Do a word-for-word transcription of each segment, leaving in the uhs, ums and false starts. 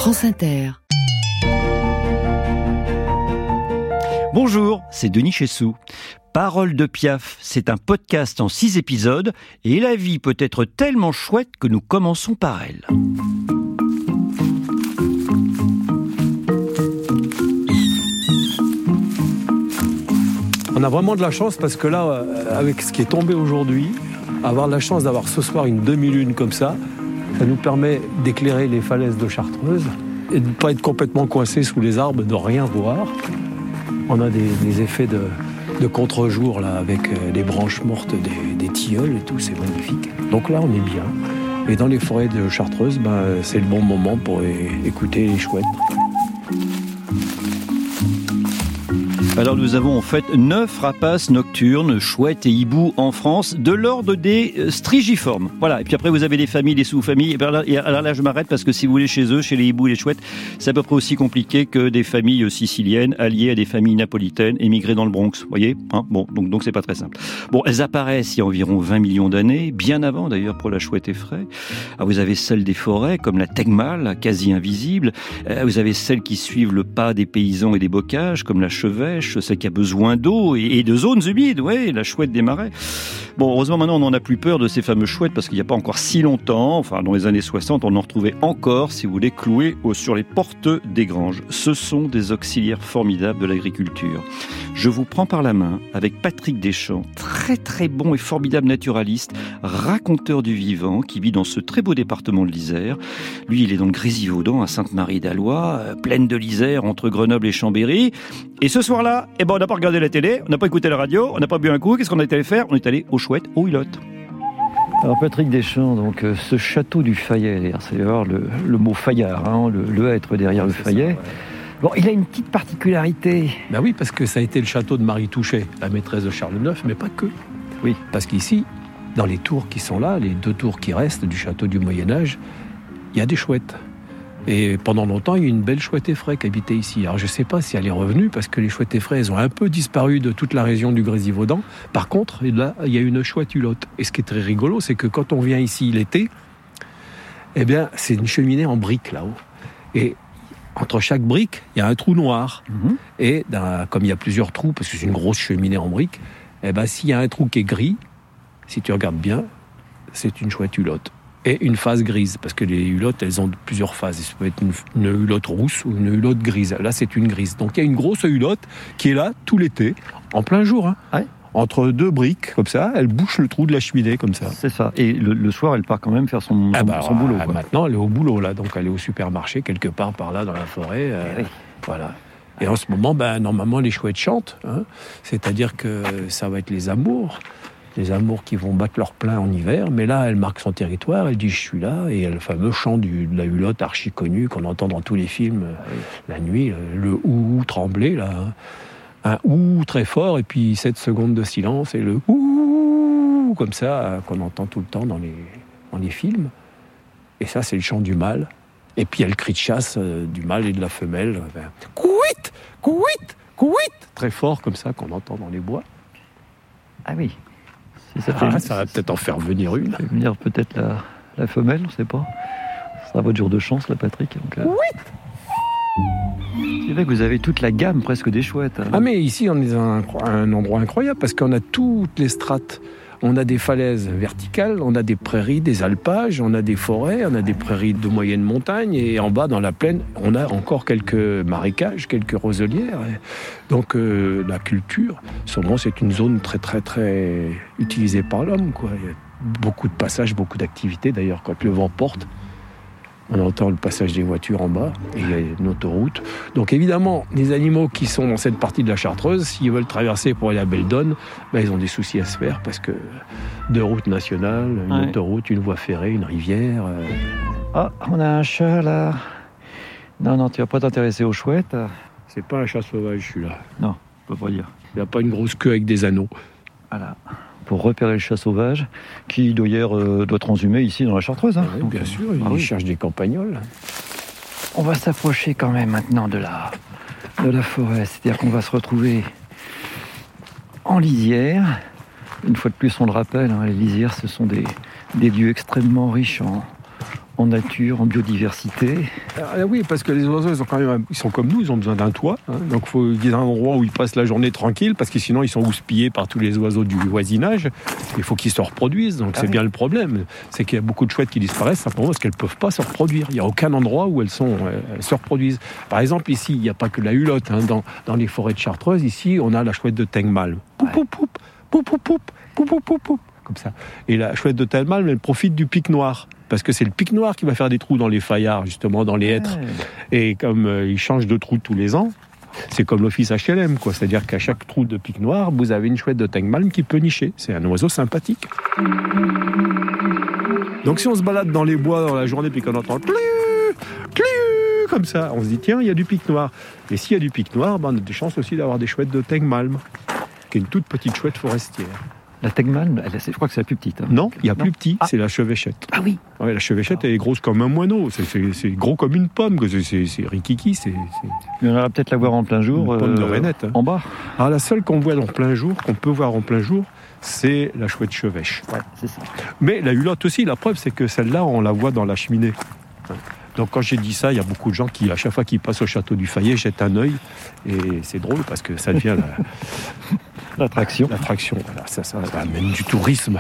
France Inter. Bonjour, c'est Denis Chessou. Parole de Piaf, c'est un podcast en six épisodes et la vie peut être tellement chouette que nous commençons par elle. On a vraiment de la chance parce que là, avec ce qui est tombé aujourd'hui, avoir la chance d'avoir ce soir une demi-lune comme ça, ça nous permet d'éclairer les falaises de Chartreuse et de ne pas être complètement coincé sous les arbres, de rien voir. On a des, des effets de, de contre-jour là, avec les branches mortes des, des tilleuls et tout, c'est magnifique. Donc là, on est bien. Et dans les forêts de Chartreuse, ben, c'est le bon moment pour é- écouter les chouettes. Alors nous avons en fait neuf rapaces nocturnes, chouettes et hiboux en France, de l'ordre des strigiformes. Voilà, et puis après vous avez des familles, des sous-familles. Et alors, là, et alors là je m'arrête parce que si vous voulez chez eux, chez les hiboux et les chouettes, c'est à peu près aussi compliqué que des familles siciliennes alliées à des familles napolitaines émigrées dans le Bronx. Vous voyez, hein, bon, donc donc c'est pas très simple. Bon, elles apparaissent il y a environ vingt millions d'années, bien avant d'ailleurs pour la chouette effraie. Alors, vous avez celles des forêts comme la tegmale, quasi invisible. Vous avez celles qui suivent le pas des paysans et des bocages comme la chevêche, celle qui a besoin d'eau et de zones humides, ouais, la chouette des marais. Bon, heureusement maintenant on n'en a plus peur de ces fameuses chouettes parce qu'il n'y a pas encore si longtemps, enfin dans les années soixante, on en retrouvait encore, si vous voulez, clouées sur les portes des granges. Ce sont des auxiliaires formidables de l'agriculture. Je vous prends par la main avec Patrick Deschamps, très très bon et formidable naturaliste, raconteur du vivant, qui vit dans ce très beau département de l'Isère. Lui, il est dans le Grésivaudan, à Sainte-Marie-d'Alloy, euh, pleine de l'Isère, entre Grenoble et Chambéry. Et ce soir-là, eh ben, on n'a pas regardé la télé, on n'a pas écouté la radio, on n'a pas bu un coup. Qu'est-ce qu'on est allé faire ? On est allé aux chouettes, aux hulottes. Alors Patrick Deschamps, donc euh, ce château du Fayet, c'est d'ailleurs le, le mot Fayard, hein, le, le être derrière le Fayet. Bon, il a une petite particularité. Ben oui, parce que ça a été le château de Marie Touchet, la maîtresse de Charles neuf, mais pas que. Oui. Parce qu'ici, dans les tours qui sont là, les deux tours qui restent du château du Moyen-Âge, il y a des chouettes. Et pendant longtemps, il y a eu une belle chouette effraie qui habitait ici. Alors je ne sais pas si elle est revenue, parce que les chouettes effraies, elles ont un peu disparu de toute la région du Grésivaudan. Par contre, là, il y a une chouette hulotte. Et ce qui est très rigolo, c'est que quand on vient ici l'été, eh bien, c'est une cheminée en briques là-haut. Et entre chaque brique, il y a un trou noir. Mmh. Et dans, comme il y a plusieurs trous, parce que c'est une grosse cheminée en briques, eh bien, s'il y a un trou qui est gris, si tu regardes bien, c'est une chouette hulotte. Et une phase grise, parce que les hulottes, elles ont plusieurs phases. Ça peut être une, une hulotte rousse ou une hulotte grise. Là, c'est une grise. Donc, il y a une grosse hulotte qui est là tout l'été, en plein jour. Hein. Ouais. Entre deux briques, comme ça, elle bouche le trou de la cheminée, comme ça. C'est ça. Et le, le soir, elle part quand même faire son, ah bah, son boulot. Quoi. Maintenant, elle est au boulot, là. Donc, elle est au supermarché, quelque part par là, dans la forêt. Euh, oui. Voilà. Et en ce moment, ben, normalement, les chouettes chantent. Hein. C'est-à-dire que ça va être les amours. Les amours qui vont battre leur plein en hiver, mais là, elle marque son territoire, elle dit « je suis là », et il y a le fameux chant du, de la hulotte archi connu qu'on entend dans tous les films oui. La nuit, le « ouh » tremblé, là, hein. Un « ouh » très fort, et puis sept secondes de silence, et le « ouh » comme ça, qu'on entend tout le temps dans les, dans les films. Et ça, c'est le chant du mâle. Et puis il y a le cri de chasse euh, du mâle et de la femelle. Ben, « Couit, couit, couit » très fort, comme ça, qu'on entend dans les bois. Ah oui. Ça, fait, ah, ça va peut-être en faire venir une. Ça va venir peut-être la, la femelle, on ne sait pas. Ce sera votre jour de chance, là, Patrick. Donc, euh... oui. C'est vrai que vous avez toute la gamme presque des chouettes. Hein. Ah, mais ici, on est dans un, un endroit incroyable parce qu'on a toutes les strates. On a des falaises verticales, on a des prairies, des alpages, on a des forêts, on a des prairies de moyenne montagne et en bas, dans la plaine, on a encore quelques marécages, quelques roselières. Donc euh, la culture, sûrement, c'est une zone très, très, très utilisée par l'homme, quoi. Il y a beaucoup de passages, beaucoup d'activités. D'ailleurs, quand le vent porte, on entend le passage des voitures en bas, et il y a une autoroute. Donc évidemment, les animaux qui sont dans cette partie de la Chartreuse, s'ils veulent traverser pour aller à Belledonne, ben, ils ont des soucis à se faire, parce que deux routes nationales, une ouais. autoroute, une voie ferrée, une rivière... Euh... Ah, on a un chat, là. Non, non, tu vas pas t'intéresser aux chouettes. C'est pas un chat sauvage, celui-là. Non, on peut pas dire. Il n'a pas une grosse queue avec des anneaux. Voilà. Pour repérer le chat sauvage, qui d'ailleurs euh, doit transhumer ici dans la Chartreuse. Hein. Oui, Donc, bien sûr, il ah, oui. cherche des campagnols. On va s'approcher quand même maintenant de la, de la forêt, c'est-à-dire qu'on va se retrouver en lisière. Une fois de plus, on le rappelle, hein, les lisières, ce sont des, des lieux extrêmement riches en, en nature, en biodiversité. Ah, oui, parce que les oiseaux, ils sont quand même, ils sont comme nous, ils ont besoin d'un toit. Hein, donc il faut qu'il y ait un endroit où ils passent la journée tranquille, parce que sinon ils sont houspillés par tous les oiseaux du voisinage. Il faut qu'ils se reproduisent. Donc ah c'est oui. bien le problème. C'est qu'il y a beaucoup de chouettes qui disparaissent simplement parce qu'elles ne peuvent pas se reproduire. Il n'y a aucun endroit où elles, sont, elles se reproduisent. Par exemple, ici, il n'y a pas que la hulotte. Hein, dans, dans les forêts de Chartreuse, ici, on a la chouette de Tengmalm. Poup, poup, poup, poup, poup, poup, poup, poup, poup, poup. Comme ça. Et la chouette de Tengmalm, elle profite du pic noir. Parce que c'est le pic noir qui va faire des trous dans les faillards, justement, dans les hêtres. Ouais. Et comme euh, il change de trou tous les ans, c'est comme l'office H L M, quoi. C'est-à-dire qu'à chaque trou de pic noir, vous avez une chouette de Tengmalm qui peut nicher. C'est un oiseau sympathique. Donc si on se balade dans les bois dans la journée puis qu'on entend clu, clu, comme ça, on se dit tiens, il y a du pic noir. Et s'il y a du pic noir, ben, on a des chances aussi d'avoir des chouettes de Tengmalm, qui est une toute petite chouette forestière. La Tengmalm, je crois que c'est la plus petite. Hein. Non, il y a non. plus petit, ah. c'est la chevêchette. Ah oui. Ouais, la chevêchette, ah. elle est grosse comme un moineau. C'est, c'est, c'est gros comme une pomme. C'est, c'est, c'est rikiki. C'est, c'est... Mais on va peut-être la voir en plein jour. Une pomme euh, de rainette. Hein. En bas. Alors la seule qu'on voit en plein jour, qu'on peut voir en plein jour, c'est la chouette chevêche. Ouais, c'est ça. Mais la hulotte aussi. La preuve, c'est que celle-là, on la voit dans la cheminée. Donc quand j'ai dit ça, il y a beaucoup de gens qui, à chaque fois qu'ils passent au château du Fayet, jettent un œil. Et c'est drôle parce que ça devient la... l'attraction. L'attraction, voilà, ça, ça, ça amène du tourisme.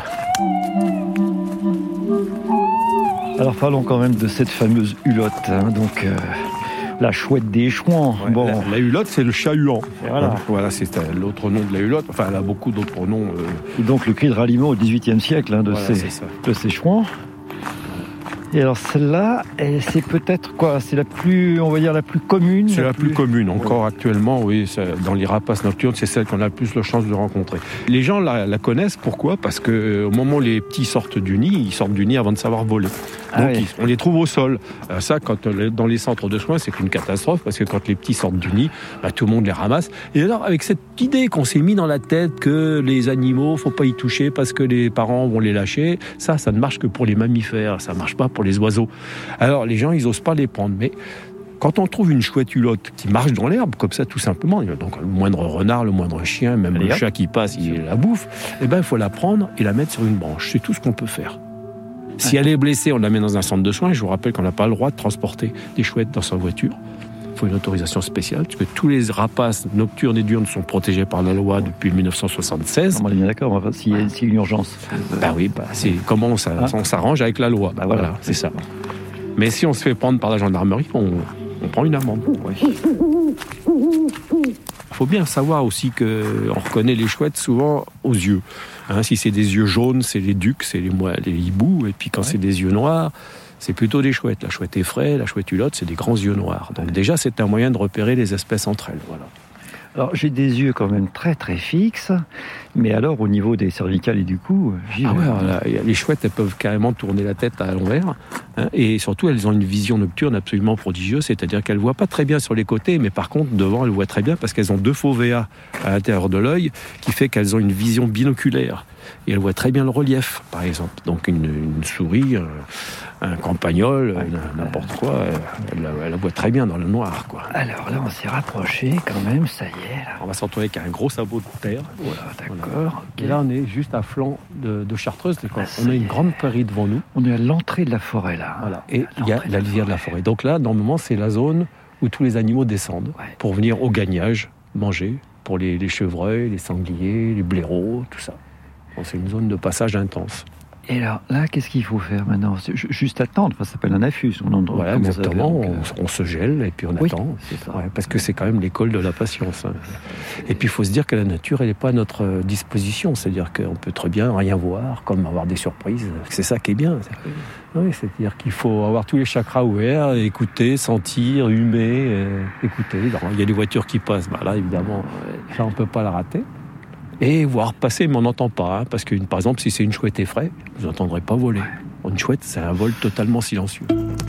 Alors parlons quand même de cette fameuse hulotte. Hein, donc euh, la chouette des Chouans. Ouais, bon. la, la hulotte, c'est le chat-huant. Voilà. Hein, voilà, c'est euh, l'autre nom de la hulotte. Enfin, elle a beaucoup d'autres noms. Euh... Et donc le cri de ralliement au dix-huitième siècle hein, de, voilà, ces, de ces Chouans. Et alors celle-là, c'est peut-être quoi ? C'est la plus, on va dire, la plus commune. C'est la, la plus, plus commune. Encore ouais. actuellement, oui, ça, dans les rapaces nocturnes, c'est celle qu'on a le plus la chance de rencontrer. Les gens la, la connaissent, pourquoi ? Parce que euh, au moment où les petits sortent du nid, ils sortent du nid avant de savoir voler. Ah Donc oui. ils, on les trouve au sol. Euh, ça, quand euh, dans les centres de soins, c'est une catastrophe parce que quand les petits sortent du nid, bah, tout le monde les ramasse. Et alors, avec cette idée qu'on s'est mis dans la tête que les animaux, faut pas y toucher parce que les parents vont les lâcher, ça, ça ne marche que pour les mammifères. Ça marche pas pour les oiseaux. Alors les gens, ils osent pas les prendre. Mais quand on trouve une chouette hulotte qui marche dans l'herbe, comme ça, tout simplement, donc le moindre renard, le moindre chien, même Allez, le chat qui passe, il la bouffe, eh ben, il faut la prendre et la mettre sur une branche. C'est tout ce qu'on peut faire. Si elle est blessée, on la met dans un centre de soins. Je vous rappelle qu'on n'a pas le droit de transporter des chouettes dans sa voiture. Il faut une autorisation spéciale, parce que tous les rapaces nocturnes et diurnes sont protégés par la loi depuis dix-neuf cent soixante-seize. On est bien d'accord, enfin, s'il y a, s'il y a une urgence. Ben oui, bah, c'est comment on, ah. on s'arrange avec la loi. Bah voilà, voilà, c'est ça. Mais si on se fait prendre par la gendarmerie, on, on prend une amende. Oui. Il faut bien savoir aussi qu'on reconnaît les chouettes souvent aux yeux. Hein, si c'est des yeux jaunes, c'est les ducs, c'est les, les hiboux. Et puis quand ouais. c'est des yeux noirs, c'est plutôt des chouettes. La chouette effraie, la chouette hulotte, c'est des grands yeux noirs. Donc déjà, c'est un moyen de repérer les espèces entre elles. Voilà. Alors, j'ai des yeux quand même très très fixes, mais alors au niveau des cervicales et du cou, j'y ah ouais, voilà, les chouettes, elles peuvent carrément tourner la tête à l'envers, hein, et surtout, elles ont une vision nocturne absolument prodigieuse, c'est-à-dire qu'elles ne voient pas très bien sur les côtés, mais par contre, devant, elles voient très bien parce qu'elles ont deux fovéas à l'intérieur de l'œil, qui fait qu'elles ont une vision binoculaire. Et elles voient très bien le relief, par exemple. Donc une, une souris, un, un campagnol, ouais, n'importe quoi, elle, elle la voit très bien dans le noir, quoi. Alors là, on s'est rapproché quand même, ça y est. Là. On va se retrouver avec un gros sabot de terre. Voilà, d'accord. Voilà. Okay. Et là, on est juste à flanc de, de Chartreuse. Ah, on a une grande prairie devant nous. On est à l'entrée de la forêt, là. Voilà. Et il y a la lisière de la forêt. Donc là, normalement, c'est la zone où tous les animaux descendent ouais. pour venir au gagnage, manger, pour les, les chevreuils, les sangliers, les blaireaux, tout ça. Bon, c'est une zone de passage intense. Et alors, là, qu'est-ce qu'il faut faire maintenant ? Juste attendre, ça s'appelle un affût. On en voilà, exactement, donc, euh... on, on se gèle et puis on oui, attend. C'est ça. Ouais, parce que c'est quand même l'école de la patience. Hein. Et puis il faut se dire que la nature, elle n'est pas à notre disposition. C'est-à-dire qu'on peut très bien rien voir, comme avoir des surprises. C'est ça qui est bien. Oui, c'est-à-dire qu'il faut avoir tous les chakras ouverts, écouter, sentir, humer, euh, écouter. Alors, il y a des voitures qui passent, bah là, évidemment, ça, on ne peut pas la rater. Et voir passer, mais on n'entend pas. Hein, parce que, par exemple, si c'est une chouette effraie, vous n'entendrez pas voler. Une chouette, c'est un vol totalement silencieux.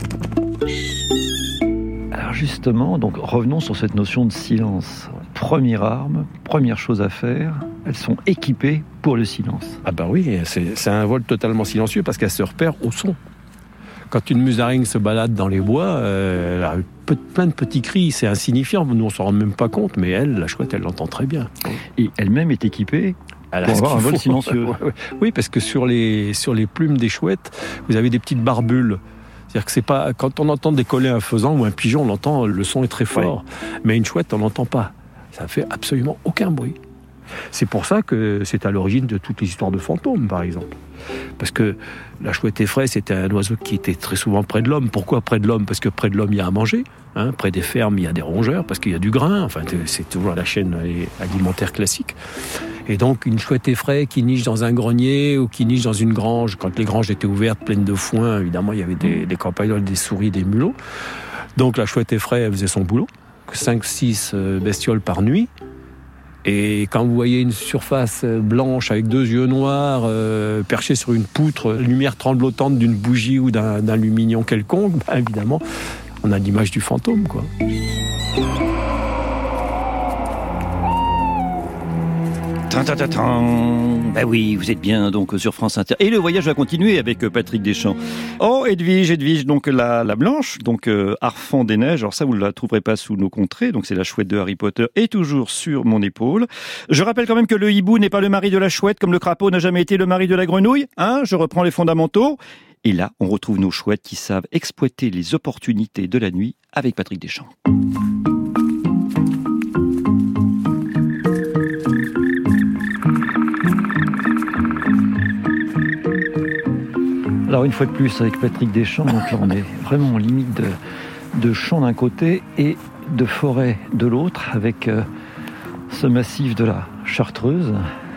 Alors justement, donc revenons sur cette notion de silence. Première arme, première chose à faire, elles sont équipées pour le silence. Ah bah oui, c'est, c'est un vol totalement silencieux parce qu'elles se repèrent au son. Quand une musaraigne se balade dans les bois, euh, elle a plein de petits cris, c'est insignifiant, nous on s'en rend même pas compte, mais elle, la chouette, elle l'entend très bien. Et elle-même est équipée elle pour avoir un vol silencieux. Oui, parce que sur les, sur les plumes des chouettes, vous avez des petites barbules. C'est-à-dire que c'est pas, quand on entend décoller un faisan ou un pigeon, on l'entend, le son est très fort. Ouais. Mais une chouette, on l'entend pas. Ça fait absolument aucun bruit. C'est pour ça que c'est à l'origine de toutes les histoires de fantômes, par exemple. Parce que la chouette effraie, c'était un oiseau qui était très souvent près de l'homme. Pourquoi près de l'homme ? Parce que près de l'homme, il y a à manger. Hein, près des fermes, il y a des rongeurs, parce qu'il y a du grain. Enfin, c'est toujours la chaîne alimentaire classique. Et donc, une chouette effraie qui niche dans un grenier ou qui niche dans une grange, quand les granges étaient ouvertes, pleines de foin, évidemment, il y avait des, des campagnols, des souris, des mulots. Donc, la chouette effraie, elle faisait son boulot. cinq six bestioles par nuit. Et quand vous voyez une surface blanche avec deux yeux noirs euh, perchés sur une poutre, lumière tremblotante d'une bougie ou d'un, d'un lumignon quelconque, bah, évidemment, on a l'image du fantôme, quoi. Ben oui, vous êtes bien donc sur France Inter. Et le voyage va continuer avec Patrick Deschamps. Oh, Edwige, Edwige, donc la, la blanche, donc euh, Harfang des neiges. Alors ça, vous ne la trouverez pas sous nos contrées. Donc c'est la chouette de Harry Potter et toujours sur mon épaule. Je rappelle quand même que le hibou n'est pas le mari de la chouette, comme le crapaud n'a jamais été le mari de la grenouille. Hein, je reprends les fondamentaux. Et là, on retrouve nos chouettes qui savent exploiter les opportunités de la nuit avec Patrick Deschamps. Alors une fois de plus avec Patrick Deschamps, donc là on est vraiment en limite de, de champ d'un côté et de forêt de l'autre, avec euh, ce massif de la Chartreuse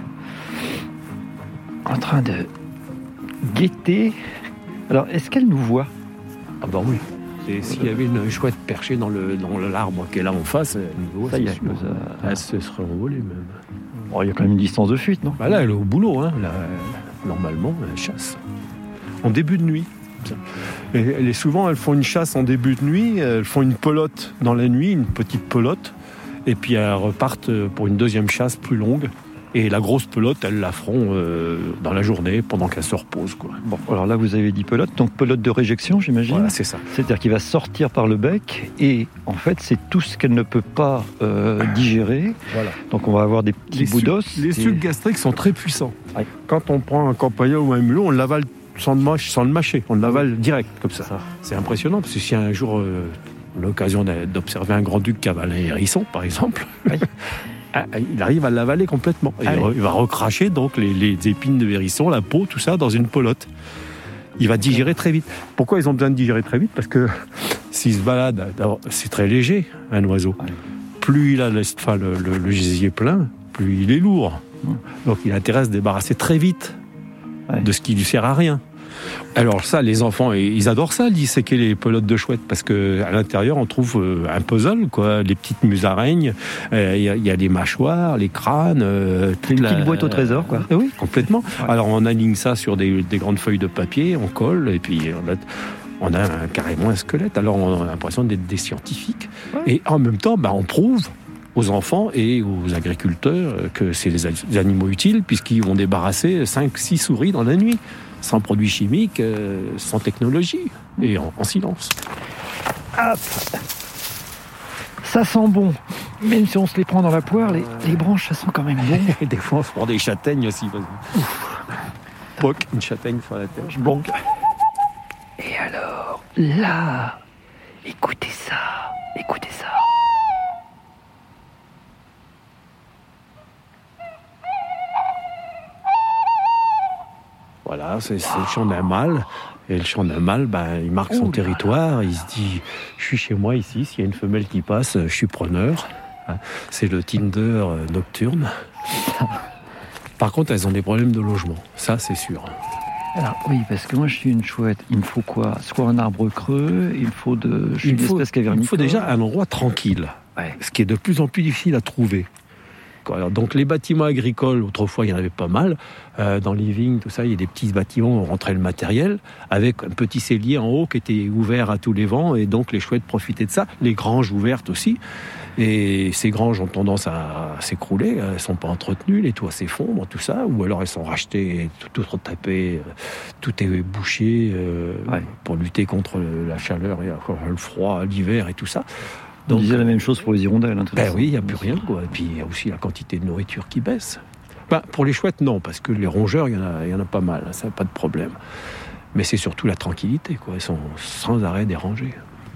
en train de guetter. Alors est-ce qu'elle nous voit ? Ah bah oui. Et s'il y avait une chouette perchée dans, le, dans l'arbre qui est là en face, elle nous voit, ça y est, sûr. A... Elle se serait envolée même. Bon, il y a quand même une distance de fuite, non ? Bah là, elle est au boulot, hein. Là, normalement, elle chasse. En début de nuit. Et les, souvent, elles font une chasse en début de nuit, elles font une pelote dans la nuit, une petite pelote, et puis elles repartent pour une deuxième chasse plus longue. Et la grosse pelote, elles la feront euh, dans la journée, pendant qu'elle se repose, quoi. Bon, alors là, vous avez dit pelote, donc pelote de réjection, j'imagine. Voilà, c'est ça. C'est-à-dire qu'il va sortir par le bec, et en fait, c'est tout ce qu'elle ne peut pas euh, digérer. Voilà. Donc on va avoir des petits les bouts su- d'os. Les et... sucs gastriques sont très puissants. Ouais. Quand on prend un campagnol ou un mulot, on l'avale sans le, mâche, sans le mâcher, on l'avale direct, comme ça. ça. C'est impressionnant, parce que si un jour euh, on a l'occasion d'observer un grand-duc qui avale un hérisson, par exemple, oui. il arrive à l'avaler complètement. Ah il, oui. il va recracher donc les, les épines de hérisson, la peau, tout ça, dans une pelote. Il va digérer très vite. Pourquoi ils ont besoin de digérer très vite ? Parce que s'il se balade, c'est très léger, un oiseau. Oui. Plus il a le, enfin, le, le, le gésier plein, plus il est lourd. Donc il a intérêt à se débarrasser très vite oui. de ce qui lui sert à rien. Alors ça, les enfants, ils adorent ça, disséquer les pelotes de chouette, parce qu'à l'intérieur, on trouve un puzzle, quoi. Les petites musaraignes, il euh, y, y a les mâchoires, les crânes... Euh, une petite boîte au trésor, quoi. Euh, oui, complètement. Ouais. Alors on aligne ça sur des, des grandes feuilles de papier, on colle, et puis on a, on a un, carrément un squelette. Alors on a l'impression d'être des scientifiques. Ouais. Et en même temps, bah, on prouve aux enfants et aux agriculteurs que c'est des animaux utiles, puisqu'ils vont débarrasser cinq six souris dans la nuit. Sans produits chimiques, euh, sans technologie, et en, en silence. Hop. Ça sent bon. Même si on se les prend dans la poire, les, les branches, ça sent quand même bon. Et des fois, on se prend des châtaignes aussi. Poc, une châtaigne sur la tête. Je bonque. Et alors, là, écoutez ça, écoutez ça. Voilà, c'est, c'est le chant d'un mâle. Et le chant d'un mâle, ben, il marque son Ouh territoire. Il se dit, je suis chez moi ici. S'il y a une femelle qui passe, je suis preneur. C'est le Tinder nocturne. Par contre, elles ont des problèmes de logement. Ça, c'est sûr. Alors oui, parce que moi, je suis une chouette. Il me faut quoi ? Soit un arbre creux, il me faut de... Je suis une espèce cavernicole. Il me faut déjà un endroit tranquille. Ouais. Ce qui est de plus en plus difficile à trouver. Alors, donc les bâtiments agricoles, autrefois il y en avait pas mal, euh, dans les vignes, tout ça, il y a des petits bâtiments où on rentrait le matériel, avec un petit cellier en haut qui était ouvert à tous les vents, et donc les chouettes profitaient de ça, les granges ouvertes aussi, et ces granges ont tendance à s'écrouler, elles ne sont pas entretenues, les toits s'effondrent, tout ça, ou alors elles sont rachetées, tout, tout retapé, tout est bouché euh, ouais. pour lutter contre la chaleur et le froid l'hiver et tout ça. Donc, on disait la même chose pour les hirondelles. Hein, ben oui, il n'y a plus rien, quoi. Et puis il y a aussi la quantité de nourriture qui baisse. Ben, pour les chouettes, non, parce que les rongeurs, il y en a, il y en a pas mal, ça n'a pas de problème. Mais c'est surtout la tranquillité, quoi. Elles sont sans arrêt dérangées.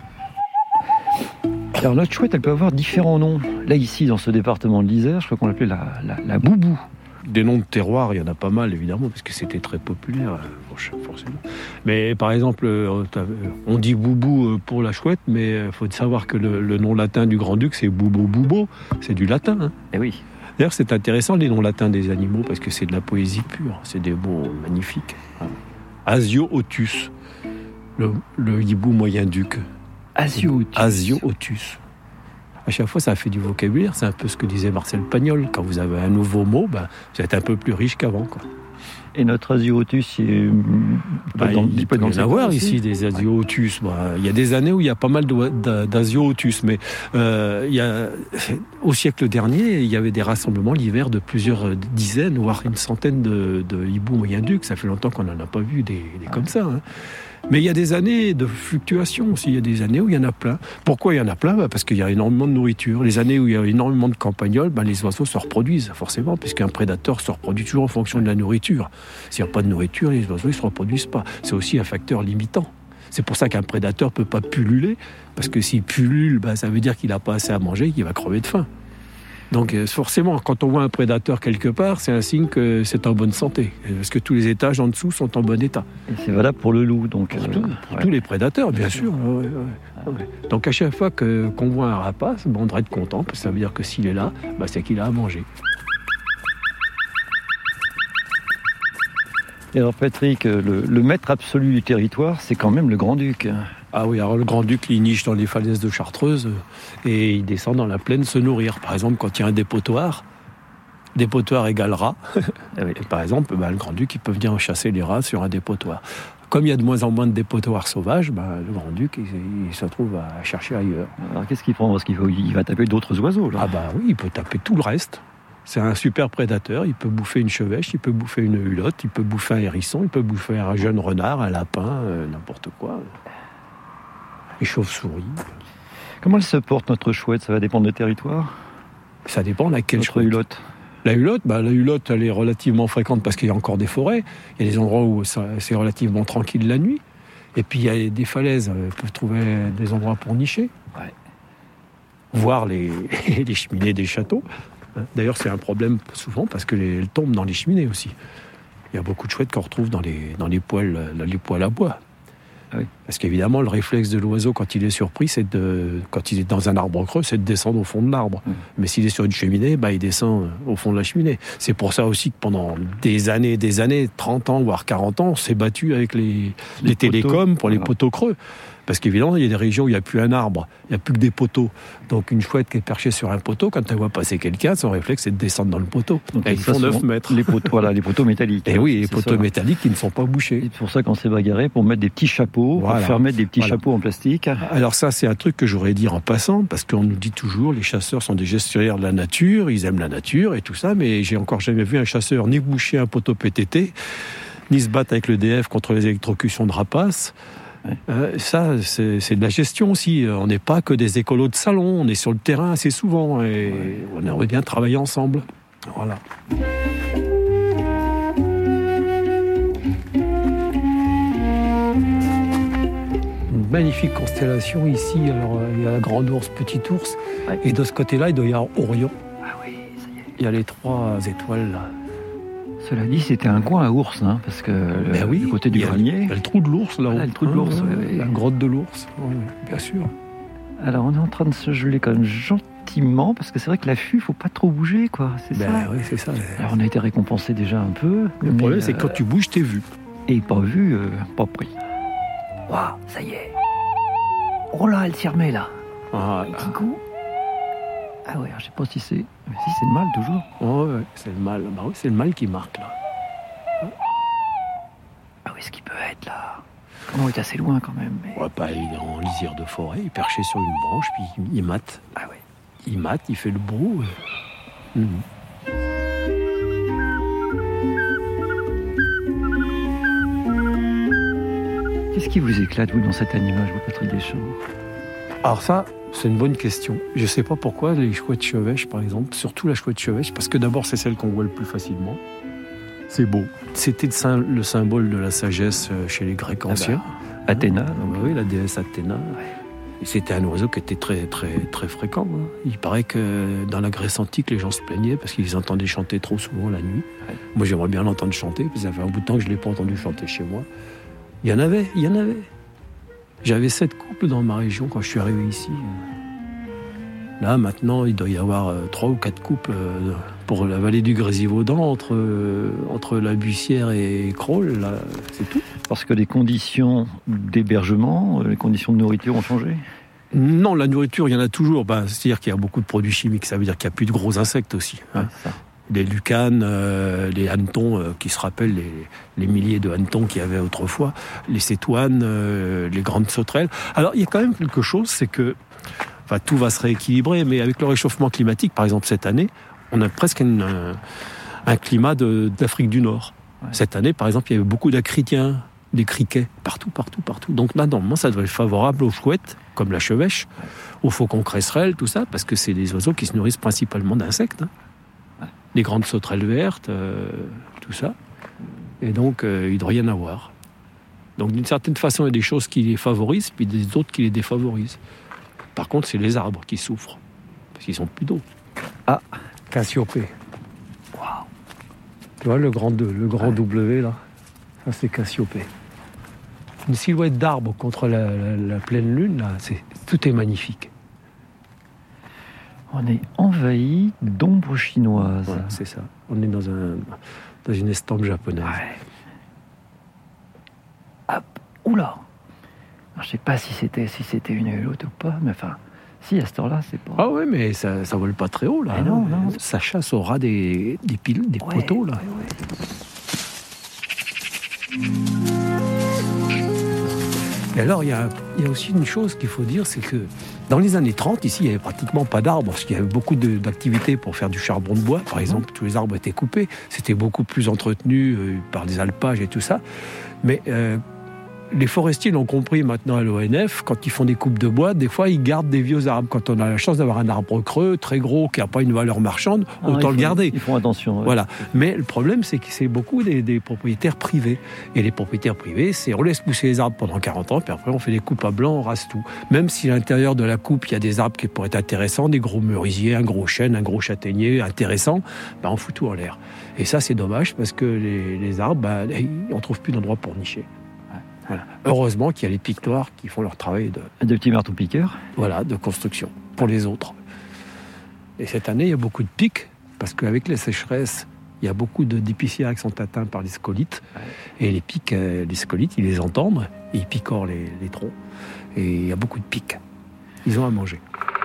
Alors notre chouette, elle peut avoir différents noms. Là, ici, dans ce département de l'Isère, je crois qu'on l'appelait la, la, la boubou. Des noms de terroirs, il y en a pas mal, évidemment, parce que c'était très populaire, forcément. Mais par exemple, on dit boubou pour la chouette, mais il faut savoir que le, le nom latin du grand-duc, c'est boubo boubo. C'est du latin. Hein. Eh oui. D'ailleurs, c'est intéressant, les noms latins des animaux, parce que c'est de la poésie pure. C'est des mots magnifiques. Asio otus, le, le hibou moyen-duc. Asio otus. Asio otus. À chaque fois, ça fait du vocabulaire. C'est un peu ce que disait Marcel Pagnol. Quand vous avez un nouveau mot, ben, vous êtes un peu plus riche qu'avant, quoi. Et notre Asio-otus, il, bah, dans, il, il peut y en avoir ici des Asio-otus. Bah, il y a des années où il y a pas mal d'Asio-otus, mais euh, il y a, au siècle dernier, il y avait des rassemblements l'hiver de plusieurs dizaines, voire une centaine de, de hiboux moyen-ducs. Ça fait longtemps qu'on n'en a pas vu des, des comme ça. Hein. Mais il y a des années de fluctuation aussi. Il y a des années où il y en a plein. Pourquoi il y en a plein ? Bah parce qu'il y a énormément de nourriture. Les années où il y a énormément de campagnols, bah les oiseaux se reproduisent, forcément, puisqu'un prédateur se reproduit toujours en fonction de la nourriture. S'il n'y a pas de nourriture, les oiseaux ne se reproduisent pas. C'est aussi un facteur limitant. C'est pour ça qu'un prédateur ne peut pas pulluler, parce que s'il pullule, bah, ça veut dire qu'il n'a pas assez à manger et qu'il va crever de faim. Donc forcément, quand on voit un prédateur quelque part, c'est un signe que c'est en bonne santé, parce que tous les étages en dessous sont en bon état. Et c'est valable pour le loup, donc pour, tout, pour ouais. tous les prédateurs, bien sûr. Ouais, ouais, ouais. Donc à chaque fois que, qu'on voit un rapace, bon, on devrait être content, parce que ça veut dire que s'il est là, bah, c'est qu'il a à manger. Et alors Patrick, le, le maître absolu du territoire, c'est quand même le grand-duc. Ah oui, alors le grand-duc, il niche dans les falaises de Chartreuse et il descend dans la plaine se nourrir. Par exemple, quand il y a un dépotoir, dépotoir égale rat. Et par exemple, bah, le grand-duc, il peut venir chasser les rats sur un dépotoir. Comme il y a de moins en moins de dépotoirs sauvages, bah, le grand-duc, il, il se trouve à chercher ailleurs. Alors qu'est-ce qu'il prend ? Parce qu'il faut, il va taper d'autres oiseaux, là. Ah bah oui, il peut taper tout le reste. C'est un super prédateur, il peut bouffer une chevêche, il peut bouffer une hulotte, il peut bouffer un hérisson, il peut bouffer un jeune renard, un lapin, euh, n'importe quoi. Les chauves-souris. Comment elle se porte, notre chouette ? Ça va dépendre du territoire ? Ça dépend de laquelle chouette. Hulotte. La hulotte, bah, la hulotte, elle est relativement fréquente parce qu'il y a encore des forêts. Il y a des endroits où ça, c'est relativement tranquille la nuit. Et puis il y a des falaises, on peut trouver des endroits pour nicher. Ouais. Voir les, les cheminées des châteaux. D'ailleurs, c'est un problème souvent parce qu'elles tombent dans les cheminées aussi. Il y a beaucoup de chouettes qu'on retrouve dans les, dans les poêles, les poêles à bois. Oui. Parce qu'évidemment, le réflexe de l'oiseau, quand il est surpris, c'est de, quand il est dans un arbre creux, c'est de descendre au fond de l'arbre. Mmh. Mais s'il est sur une cheminée, bah, il descend au fond de la cheminée. C'est pour ça aussi que pendant des années, des années, trente ans, voire quarante ans, on s'est battu avec les, les, les télécoms pour les voilà. poteaux creux. Parce qu'évidemment, il y a des régions où il n'y a plus un arbre, il n'y a plus que des poteaux. Donc une chouette qui est perchée sur un poteau, quand elle voit passer quelqu'un, son réflexe c'est de descendre dans le poteau. Donc ils font neuf mètres. Les poteaux, voilà, les poteaux métalliques. Et oui, les poteaux ça. métalliques qui ne sont pas bouchés. C'est pour ça qu'on s'est bagarré pour mettre des petits chapeaux, voilà. pour faire mettre des petits voilà. chapeaux en plastique. Alors ça, c'est un truc que j'aurais dit en passant, parce qu'on nous dit toujours, les chasseurs sont des gestionnaires de la nature, ils aiment la nature et tout ça, mais j'ai encore jamais vu un chasseur ni boucher un poteau P T T, ni se battre avec le D F contre les électrocutions de rapaces. Ouais. Euh, ça, c'est, c'est de la gestion aussi. On n'est pas que des écolos de salon, on est sur le terrain assez souvent et ouais. on aimerait bien travailler ensemble. Voilà. Une magnifique constellation ici. Alors, il y a la grande ours, petit ours, ouais. et de ce côté-là, il doit y avoir Orion. Ah oui, ça y est. Il y a les trois étoiles là. Cela dit, c'était un coin à ours, hein, parce que ben oui, du côté du grenier... Il y a le trou de l'ours, là-haut. Ah, le trou de l'ours, ah, oui, oui. La grotte de l'ours, oui, bien sûr. Alors, on est en train de se geler quand même gentiment, parce que c'est vrai que l'affût, il ne faut pas trop bouger, quoi. C'est ben, ça. Oui, c'est ça. Alors, on a été récompensé déjà un peu. Le problème, c'est que quand tu bouges, t'es vu. Et pas vu, euh, pas pris. Waouh, ça y est. Oh là, elle s'y remet, là. Ah, un petit coup. Ah ouais, je sais pas si c'est... Mais si, c'est le mâle, toujours. Oh, ouais, c'est le mâle. Bah oui, c'est le mâle qui marque, là. Ah oui, ce qui peut être là. On est assez loin quand même. Mais... Ouais, bah, il est en lisière de forêt, il est perché sur une branche, puis il, il mate. Ah ouais. Il mate, il fait le brou. Mmh. Qu'est-ce qui vous éclate, vous, dans cet animal, Patrick Deschamps ? Alors ça, c'est une bonne question. Je ne sais pas pourquoi les chouettes chevêches, par exemple, surtout la chouette chevêche, parce que d'abord, c'est celle qu'on voit le plus facilement. C'est beau. C'était le, le symbole de la sagesse chez les Grecs anciens. Ah bah, Athéna. Donc. Oui, la déesse Athéna. Et c'était un oiseau qui était très, très, très fréquent. Hein. Il paraît que dans la Grèce antique, les gens se plaignaient parce qu'ils entendaient chanter trop souvent la nuit. Ouais. Moi, j'aimerais bien l'entendre chanter, parce que ça fait un bout de temps que je ne l'ai pas entendu chanter chez moi. Il y en avait, il y en avait. J'avais sept couples dans ma région quand je suis arrivé ici. Là, maintenant, il doit y avoir trois ou quatre couples pour la vallée du Grésivaudan, entre, entre la Buissière et Crolles, là, c'est tout. Parce que les conditions d'hébergement, les conditions de nourriture ont changé ? Non, la nourriture, il y en a toujours. Ben, c'est-à-dire qu'il y a beaucoup de produits chimiques, ça veut dire qu'il n'y a plus de gros insectes aussi. Hein. Ouais, les lucanes, euh, les hannetons, euh, qui se rappellent les, les milliers de hannetons qu'il y avait autrefois, les cétoines, euh, les grandes sauterelles. Alors, il y a quand même quelque chose, c'est que enfin, tout va se rééquilibrer, mais avec le réchauffement climatique, par exemple cette année, on a presque une, un, un climat de, d'Afrique du Nord. Ouais. Cette année, par exemple, il y avait beaucoup d'acritiens, des criquets, partout, partout, partout. Donc là, normalement, ça devrait être favorable aux chouettes, comme la chevêche, ouais. aux faucons cresserelles, tout ça, parce que c'est des oiseaux qui se nourrissent principalement d'insectes. Hein. Ouais. Les grandes sauterelles vertes, euh, tout ça. Et donc, euh, il ne doit y en avoir. Donc, d'une certaine façon, il y a des choses qui les favorisent, puis des autres qui les défavorisent. Par contre, c'est les arbres qui souffrent, parce qu'ils sont plus d'eau. Ah, Cassiopée. Waouh. Tu vois le grand, le grand ouais. W, là ? Ça, c'est Cassiopée. Une silhouette d'arbre contre la, la, la pleine lune, là, c'est, tout est magnifique. On est envahi d'ombres chinoises. Voilà, c'est ça. On est dans, un, dans une estampe japonaise. Ouais. Hop, oula. Alors, je sais pas si c'était, si c'était une hulotte ou pas, mais enfin, si, à cette heure-là, c'est pas... Ah oui, mais ça ne vole pas très haut, là. Hein, non, non. Ça chasse au ras des, des piles, des ouais, poteaux, là. Ouais, ouais. Et alors, il y a, y a aussi une chose qu'il faut dire, c'est que dans les années trente, ici, il n'y avait pratiquement pas d'arbres, parce qu'il y avait beaucoup de, d'activités pour faire du charbon de bois, par exemple. Tous les arbres étaient coupés. C'était beaucoup plus entretenu euh, par des alpages et tout ça. Mais... Euh, les forestiers l'ont compris maintenant à l'O N F, quand ils font des coupes de bois, des fois ils gardent des vieux arbres. Quand on a la chance d'avoir un arbre creux, très gros, qui n'a pas une valeur marchande, ah, autant le faut, garder. Ils font attention. Ouais. Voilà. Mais le problème, c'est que c'est beaucoup des, des propriétaires privés. Et les propriétaires privés, c'est on laisse pousser les arbres pendant quarante ans, puis après on fait des coupes à blanc, on rase tout. Même si à l'intérieur de la coupe, il y a des arbres qui pourraient être intéressants, des gros merisiers, un gros chêne, un gros châtaignier intéressant, ben on fout tout en l'air. Et ça, c'est dommage, parce que les, les arbres, ben, on ne trouve plus d'endroit pour nicher. Voilà. Heureusement qu'il y a les piquetoires qui font leur travail de... De petits marteaux-piqueurs. Voilà, de construction, pour les autres. Et cette année, il y a beaucoup de pics, parce qu'avec les sécheresses, il y a beaucoup de, d'épicéas qui sont atteints par les scolites. Et les pics, les scolites, ils les entendent, et ils picorent les, les troncs. Et il y a beaucoup de pics. Ils ont à manger.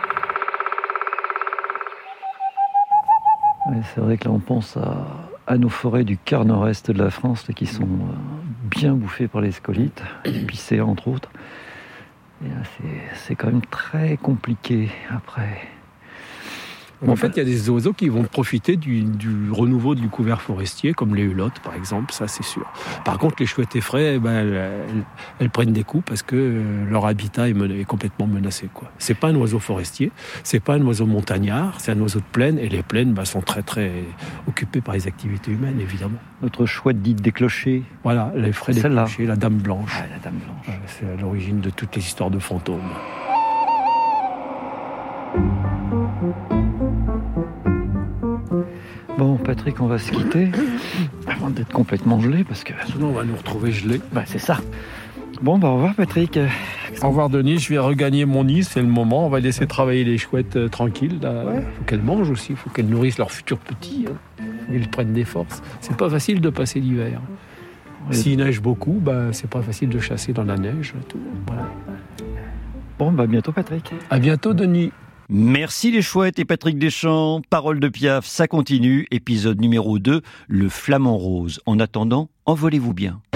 Ouais, c'est vrai que là, on pense à... à nos forêts du quart nord-est de la France qui sont euh, bien bouffées par les scolites, épicéas entre autres. Et là, c'est, c'est quand même très compliqué après. En fait, il y a des oiseaux qui vont profiter du, du renouveau du couvert forestier, comme les hulottes, par exemple, ça c'est sûr. Par contre, les chouettes effraies, ben, elles, elles, elles prennent des coups parce que leur habitat est, men- est complètement menacé, quoi. C'est pas un oiseau forestier, c'est pas un oiseau montagnard, c'est un oiseau de plaine, et les plaines ben, sont très très occupées par les activités humaines, évidemment. Notre chouette dite des clochers. Voilà, les frais des Celle-là. clochers, la dame blanche. Ah, la dame blanche. Ouais, c'est à l'origine de toutes les histoires de fantômes. Bon, Patrick, on va se quitter avant d'être complètement gelé, parce que... Sinon, on va nous retrouver gelés. Bah, c'est ça. Bon, bah, au revoir, Patrick. Au revoir, Denis. Je vais regagner mon nid, c'est le moment. On va laisser travailler les chouettes euh, tranquilles. Il ouais. faut qu'elles mangent aussi, il faut qu'elles nourrissent leurs futurs petits. Il hein. faut qu'elles prennent des forces. C'est pas facile de passer l'hiver. Oui. S'il neige beaucoup, bah, c'est pas facile de chasser dans la neige. Tout. Voilà. Bon, bah, à bientôt, Patrick. À bientôt, Denis. Merci les chouettes et Patrick Deschamps. Parole de Piaf, ça continue. Épisode numéro deux, le flamant rose. En attendant, envolez-vous bien.